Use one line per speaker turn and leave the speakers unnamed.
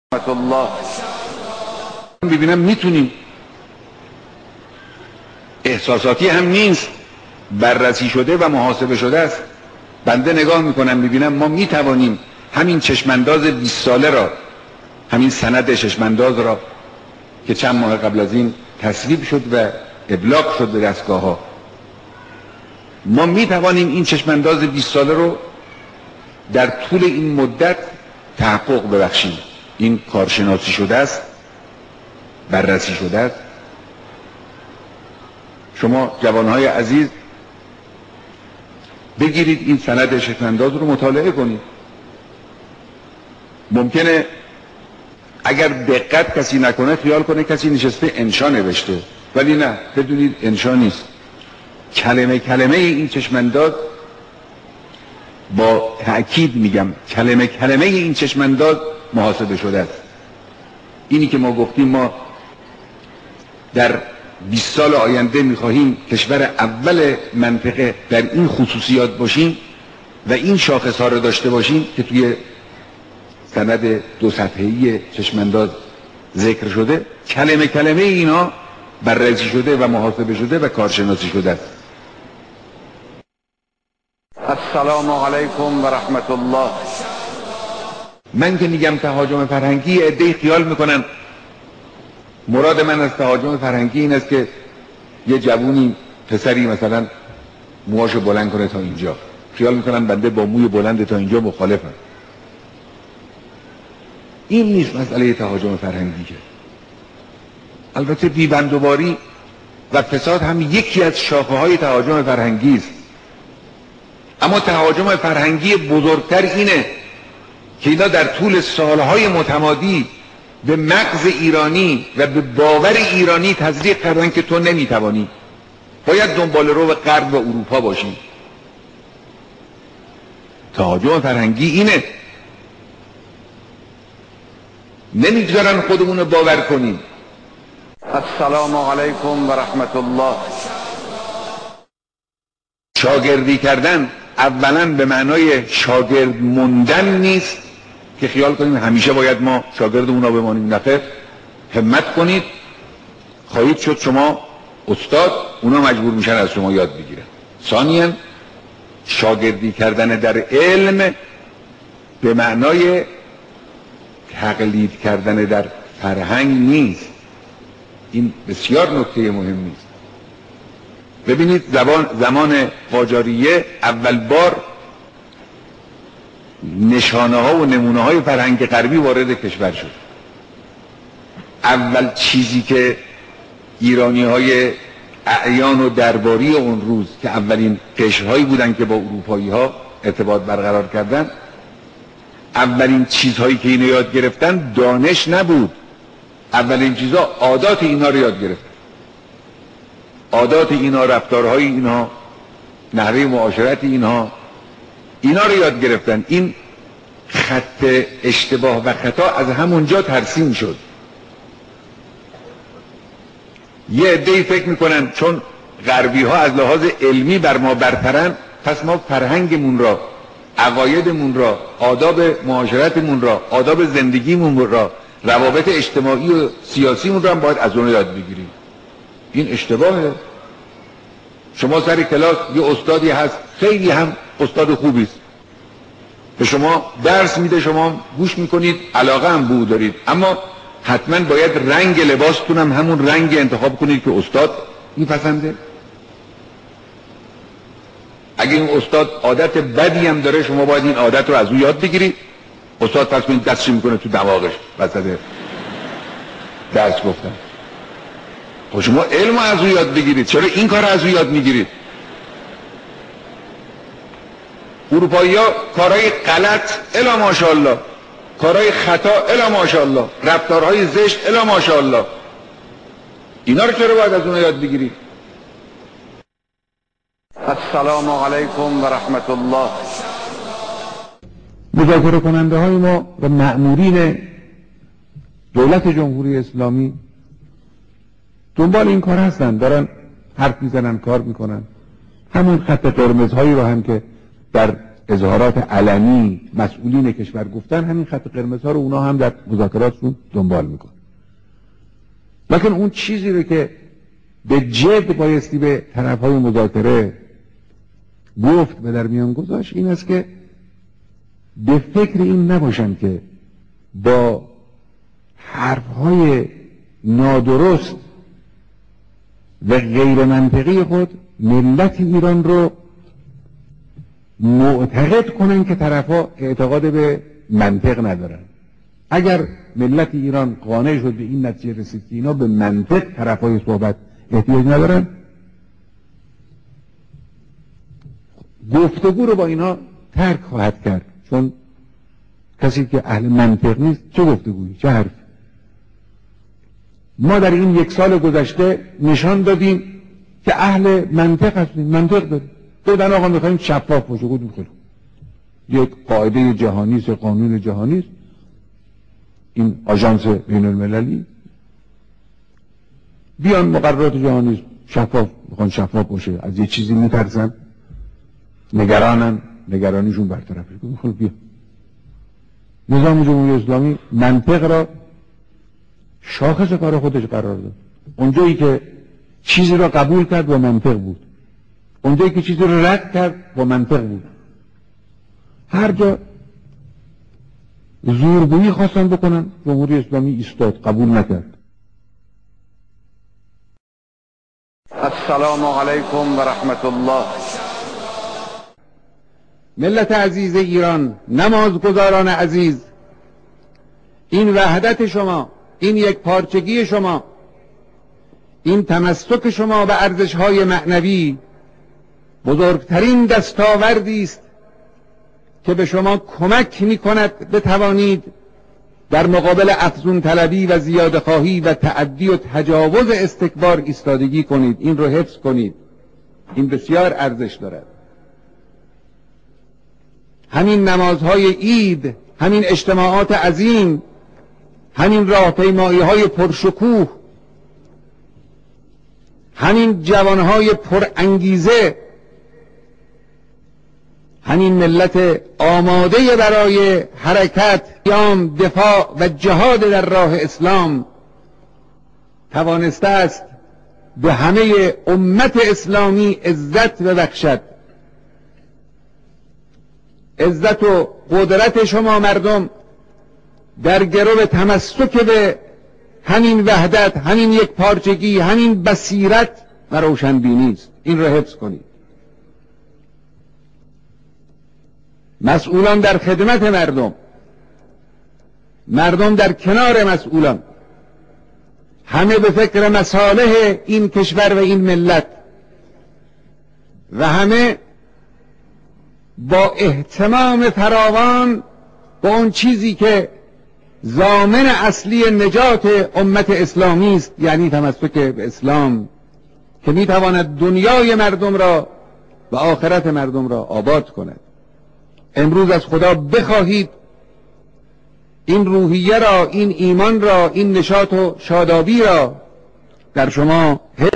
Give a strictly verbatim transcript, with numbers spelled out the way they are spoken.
رحمت الله ببینم میتونیم، احساساتی هم نیست، بررسی شده و محاسبه شده است. بنده نگاه میکنم میبینم ما میتوانیم همین چشمانداز بیست ساله را، همین سند چشمانداز را که چند ماه قبل از این تصویب شد و ابلاغ شد به دستگاه ها، ما میتوانیم این چشمانداز بیست ساله رو در طول این مدت تحقق ببخشیم. این کارشناسی شده است، بررسی شده است. شما جوانهای عزیز بگیرید این سند چشمانداز رو مطالعه کنید. ممکنه اگر دقت کسی نکنه خیال کنه کسی نشسته انشا نوشته، ولی نه، بدونید انشا نیست. کلمه کلمه این چشمانداز، با تأکید میگم کلمه کلمه این چشمانداز محاسبه شده است. اینی که ما گفتیم ما در بیست سال آینده میخواهیم کشور اول منطقه در این خصوصیات باشیم و این شاخص ها رو داشته باشیم که توی سند دو صفحه‌ای چشمانداز ذکر شده، کلمه کلمه اینا بررسی شده و محاسبه شده و کارشناسی شده است.
السلام علیکم و رحمت الله.
من که میگم تهاجم فرهنگی، عده‌ای خیال میکنن مراد من از تهاجم فرهنگی این است که یه جوونی پسری مثلا موهاشو بلند کنه تا اینجا، خیال میکنن بنده با موی بلند تا اینجا مخالفم. این نیست مسئله تهاجم فرهنگی. که البته بیبندوباری و فساد هم یکی از شاخه های تهاجم فرهنگی است، اما تهاجم فرهنگی بزرگتر اینه که اینا در طول سالهای متمادی به مغز ایرانی و به باور ایرانی تزریق کردن که تو نمیتوانی، باید دنبال رو به غرب و اروپا باشی. تهاجم فرهنگی اینه، نمیگذارن خودمون رو باور کنیم.
السلام علیکم و رحمت الله.
شاگردی کردن اولا به معنای شاگرد موندن نیست که خیال کنیم همیشه باید ما شاگردمون رو بمانیم. نخیر، همت کنید، خواهید شد شما استاد، اونا مجبور میشن از شما یاد بگیرن. ثانیاً شاگردی کردن در علم به معنای تقلید کردن در فرهنگ نیست. این بسیار نکته مهمی است. ببینید زبان زمان قاجاریه اول بار نشانه ها و نمونه های فرهنگ غربی وارد کشور شد. اول چیزی که ایرانی های اعیان و درباری اون روز که اولین قشرهایی بودن که با اروپایی ها ارتباط برقرار کردن، اولین چیزهایی که اینو یاد گرفتن دانش نبود، اولین چیزها عادات اینا رو یاد گرفتن. عادات اینا، رفتارهای اینا، نحوه معاشرت اینها، اینا رو یاد گرفتن. این خط اشتباه و خطا از همونجا ترسیم شد. یه عده‌ای فکر میکنن چون غربی ها از لحاظ علمی بر ما برترن، پس ما فرهنگمون را، عقایدمون را، آداب معاشرتمون را، آداب زندگیمون را، روابط اجتماعی و سیاسیمون را هم باید از اون یاد بگیریم. این اشتباهه. شما سر کلاس یه استادی هست خیلی هم استاد خوبی است، به شما درس میده، شما گوش میکنید، علاقه هم به او دارید، اما حتما باید رنگ لباستون هم همون رنگ انتخاب کنید که استاد میپسنده. اگه این استاد عادت بدی هم داره، شما باید این عادت رو از او یاد بگیرید. استاد پس کنید دستش میکنه تو دماغش وسط درس گفتن. خب شما علم رو از او یاد بگیرید، چرا این کار از او یاد میگیرید؟ اروپایی ها کارهای غلط الا ماشاءالله، کارهای خطا الا ماشاءالله، رفتارهای زشت الا ماشاءالله، اینا رو چرا باید از اون یاد بگیرید؟
السلام علیکم و رحمت الله.
مذاکره کننده های ما و مأمورین دولت جمهوری اسلامی دنبال این کار هستن، دارن حرف میزنن، کار میکنن. همون خط قرمزهایی رو هم که در اظهارات علنی مسئولین کشور گفتن، همین خط قرمز ها رو اونا هم در مذاکراتشون دنبال میکن. لکن اون چیزی رو که به جد بایستی به طرف های مذاکره گفت و در میان گذاشت این است که به فکر این نباشن که با حرف های نادرست و غیر منطقی خود ملت ایران رو معتقد کنن که طرفا اعتقاد به منطق ندارن. اگر ملت ایران قانع شد به این نتیجه رسید که اینا به منطق طرفای صحبت احتیاج ندارن، گفتگو رو با اینا ترک خواهد کرد، چون کسی که اهل منطق نیست چه گفتگویی چه حرف. ما در این یک سال گذشته نشان دادیم که اهل منطق هستیم، منطق داریم. دادن آقا میخواییم شفاف باشه، گفتیم خیلی یک قاعده جهانی است، قانون جهانی است، این آژانس بین المللی بیان مقررات جهانی شفاف میخوان شفاف باشه، از یه چیزی میترسن، نگرانن، نگرانیشون برطرف بشه. خب بیا نظام جمهوری اسلامی منطق را شاخص کار خودش قرار داد. اونجایی که چیزی را قبول کرد با منطق بود، اونجایی که چیزی را رد کرد با منطق بود. هر جا زورگویی خواستن بکنن جمهوری اسلامی ایستاد، قبول نکرد.
السلام علیکم و رحمت الله.
ملت عزیز ایران، نمازگزاران عزیز، این وحدت شما، این یک پارچگی شما، این تمسک شما به ارزش‌های معنوی بزرگترین دستاوردی است که به شما کمک می‌کند بتوانید در مقابل افزون طلبی و زیاده خواهی و تعدی و تجاوز استکبار ایستادگی کنید. این رو حفظ کنید، این بسیار ارزش دارد. همین نمازهای عید، همین اجتماعات عظیم، همین راهپیمایی‌های پرشکوه، همین جوانهای پرانگیزه، همین ملت آماده برای حرکت، قیام، دفاع و جهاد در راه اسلام توانسته است به همه امت اسلامی عزت ببخشد. عزت و قدرت شما مردم در گرو تمسک به همین وحدت، همین یک پارچگی، همین بصیرت و روشنبینی است. این را حفظ کنید. مسئولان در خدمت مردم، مردم در کنار مسئولان، همه به فکر مصالح این کشور و این ملت و همه با اهتمام فراوان به اون چیزی که ضامن اصلی نجات امت اسلامی است، یعنی تمسک به اسلام که میتواند دنیای مردم را و آخرت مردم را آباد کند. امروز از خدا بخواهید این روحیه را، این ایمان را، این نشاط و شادابی را در شما حفظ